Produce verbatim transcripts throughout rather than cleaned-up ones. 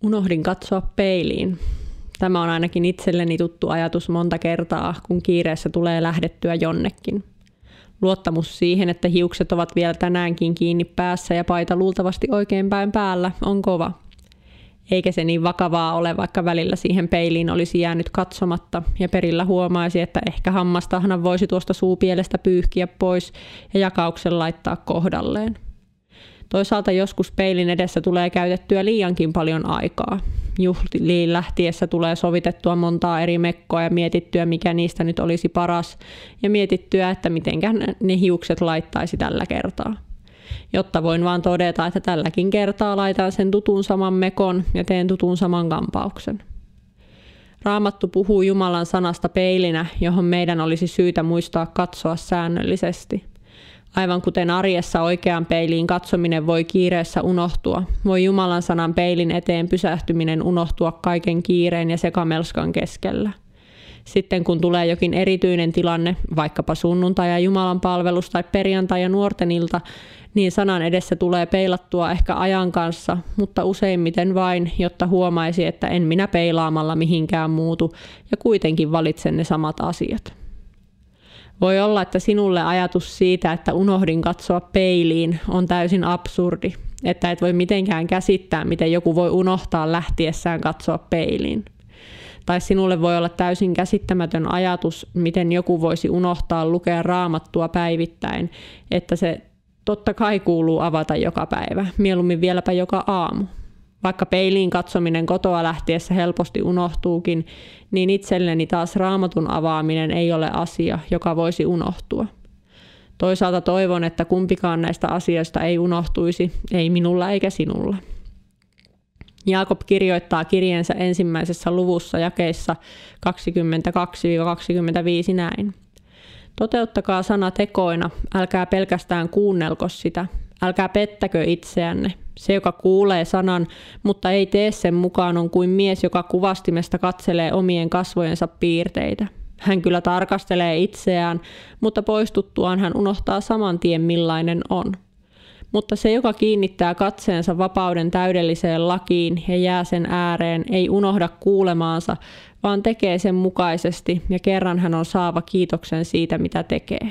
Unohdin katsoa peiliin. Tämä on ainakin itselleni tuttu ajatus monta kertaa, kun kiireessä tulee lähdettyä jonnekin. Luottamus siihen, että hiukset ovat vielä tänäänkin kiinni päässä ja paita luultavasti oikein päin päällä, on kova. Eikä se niin vakavaa ole, vaikka välillä siihen peiliin olisi jäänyt katsomatta ja perillä huomaisi, että ehkä hammastahnan voisi tuosta suupielestä pyyhkiä pois ja jakauksen laittaa kohdalleen. Toisaalta joskus peilin edessä tulee käytettyä liiankin paljon aikaa. Juhliin lähtiessä tulee sovitettua montaa eri mekkoa ja mietittyä, mikä niistä nyt olisi paras, ja mietittyä, että mitenkään ne hiukset laittaisi tällä kertaa. Jotta voin vaan todeta, että tälläkin kertaa laitan sen tutun saman mekon ja teen tutun saman kampauksen. Raamattu puhuu Jumalan sanasta peilinä, johon meidän olisi syytä muistaa katsoa säännöllisesti. Aivan kuten arjessa oikean peiliin katsominen voi kiireessä unohtua, voi Jumalan sanan peilin eteen pysähtyminen unohtua kaiken kiireen ja sekamelskan keskellä. Sitten kun tulee jokin erityinen tilanne, vaikkapa sunnuntai ja Jumalan palvelus tai perjantai ja nuorten ilta, niin sanan edessä tulee peilattua ehkä ajan kanssa, mutta useimmiten vain, jotta huomaisi, että en minä peilaamalla mihinkään muutu ja kuitenkin valitsen ne samat asiat. Voi olla, että sinulle ajatus siitä, että unohdin katsoa peiliin, on täysin absurdi, että et voi mitenkään käsittää, miten joku voi unohtaa lähtiessään katsoa peiliin. Tai sinulle voi olla täysin käsittämätön ajatus, miten joku voisi unohtaa lukea Raamattua päivittäin, että se totta kai kuuluu avata joka päivä, mieluummin vieläpä joka aamu. Vaikka peiliin katsominen kotoa lähtiessä helposti unohtuukin, niin itselleni taas Raamatun avaaminen ei ole asia, joka voisi unohtua. Toisaalta toivon, että kumpikaan näistä asioista ei unohtuisi, ei minulla eikä sinulla. Jaakob kirjoittaa kirjeensä ensimmäisessä luvussa jakeissa kaksikymmentäkaksi kaksikymmentäviisi näin. Toteuttakaa sana tekoina, älkää pelkästään kuunnelko sitä, älkää pettäkö itseänne. Se, joka kuulee sanan, mutta ei tee sen mukaan, on kuin mies, joka kuvastimesta katselee omien kasvojensa piirteitä. Hän kyllä tarkastelee itseään, mutta poistuttuaan hän unohtaa saman tien millainen on. Mutta se, joka kiinnittää katseensa vapauden täydelliseen lakiin ja jää sen ääreen, ei unohda kuulemaansa, vaan tekee sen mukaisesti ja kerran hän on saava kiitoksen siitä, mitä tekee.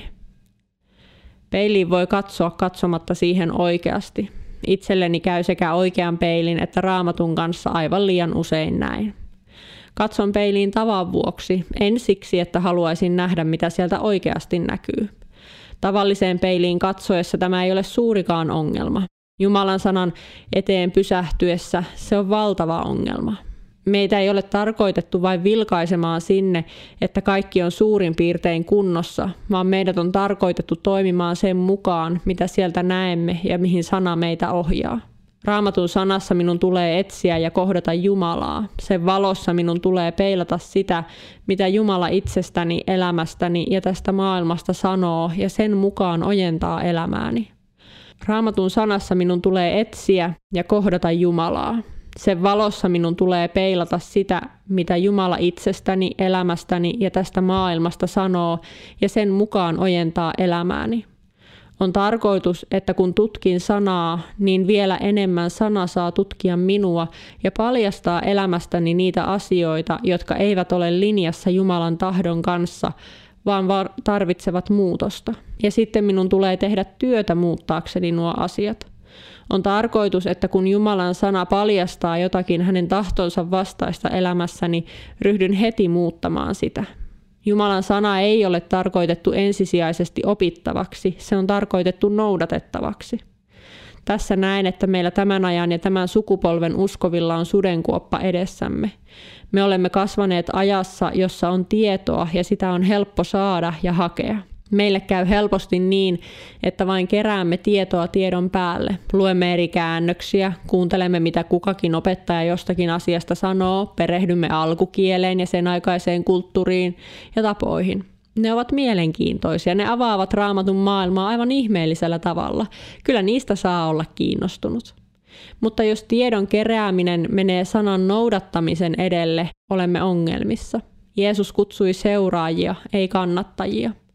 Peiliin voi katsoa katsomatta siihen oikeasti. Itselleni käy sekä oikean peilin että Raamatun kanssa aivan liian usein näin. Katson peiliin tavan vuoksi, en siksi, että haluaisin nähdä, mitä sieltä oikeasti näkyy. Tavalliseen peiliin katsoessa tämä ei ole suurikaan ongelma. Jumalan sanan eteen pysähtyessä se on valtava ongelma. Meitä ei ole tarkoitettu vain vilkaisemaan sinne, että kaikki on suurin piirtein kunnossa, vaan meidät on tarkoitettu toimimaan sen mukaan, mitä sieltä näemme ja mihin sana meitä ohjaa. Raamatun sanassa minun tulee etsiä ja kohdata Jumalaa. Sen valossa minun tulee peilata sitä, mitä Jumala itsestäni, elämästäni ja tästä maailmasta sanoo, ja sen mukaan ojentaa elämääni. Raamatun sanassa minun tulee etsiä ja kohdata Jumalaa. Sen valossa minun tulee peilata sitä, mitä Jumala itsestäni, elämästäni ja tästä maailmasta sanoo, ja sen mukaan ojentaa elämääni. On tarkoitus, että kun tutkin sanaa, niin vielä enemmän sana saa tutkia minua ja paljastaa elämästäni niitä asioita, jotka eivät ole linjassa Jumalan tahdon kanssa, vaan tarvitsevat muutosta. Ja sitten minun tulee tehdä työtä muuttaakseni nuo asiat. On tarkoitus, että kun Jumalan sana paljastaa jotakin hänen tahtonsa vastaista elämässäni, ryhdyn heti muuttamaan sitä. Jumalan sana ei ole tarkoitettu ensisijaisesti opittavaksi, se on tarkoitettu noudatettavaksi. Tässä näen, että meillä tämän ajan ja tämän sukupolven uskovilla on sudenkuoppa edessämme. Me olemme kasvaneet ajassa, jossa on tietoa ja sitä on helppo saada ja hakea. Meille käy helposti niin, että vain keräämme tietoa tiedon päälle. Luemme eri käännöksiä, kuuntelemme mitä kukakin opettaja jostakin asiasta sanoo, perehdymme alkukieleen ja sen aikaiseen kulttuuriin ja tapoihin. Ne ovat mielenkiintoisia, ne avaavat Raamatun maailmaa aivan ihmeellisellä tavalla. Kyllä niistä saa olla kiinnostunut. Mutta jos tiedon kerääminen menee sanan noudattamisen edelle, olemme ongelmissa. Jeesus kutsui seuraajia, ei kannattajia.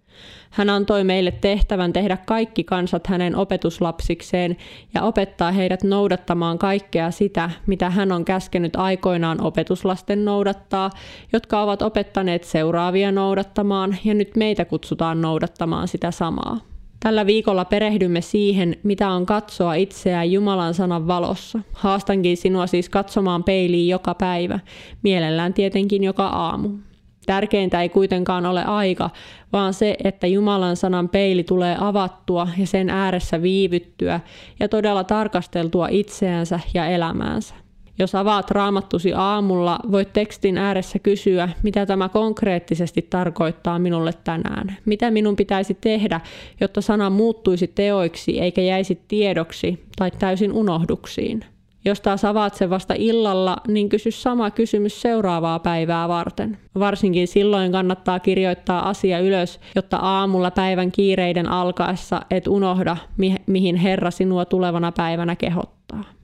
Hän antoi meille tehtävän tehdä kaikki kansat hänen opetuslapsikseen ja opettaa heidät noudattamaan kaikkea sitä, mitä hän on käskenyt aikoinaan opetuslasten noudattaa, jotka ovat opettaneet seuraavia noudattamaan ja nyt meitä kutsutaan noudattamaan sitä samaa. Tällä viikolla perehdymme siihen, mitä on katsoa itseään Jumalan sanan valossa. Haastankin sinua siis katsomaan peiliin joka päivä, mielellään tietenkin joka aamu. Tärkeintä ei kuitenkaan ole aika, vaan se, että Jumalan sanan peili tulee avattua ja sen ääressä viivyttyä ja todella tarkasteltua itseänsä ja elämäänsä. Jos avaat Raamattusi aamulla, voit tekstin ääressä kysyä, mitä tämä konkreettisesti tarkoittaa minulle tänään. Mitä minun pitäisi tehdä, jotta sana muuttuisi teoiksi eikä jäisi tiedoksi tai täysin unohduksiin. Jos taas avaat sen vasta illalla, niin kysy sama kysymys seuraavaa päivää varten. Varsinkin silloin kannattaa kirjoittaa asia ylös, jotta aamulla päivän kiireiden alkaessa et unohda, mihin Herra sinua tulevana päivänä kehottaa.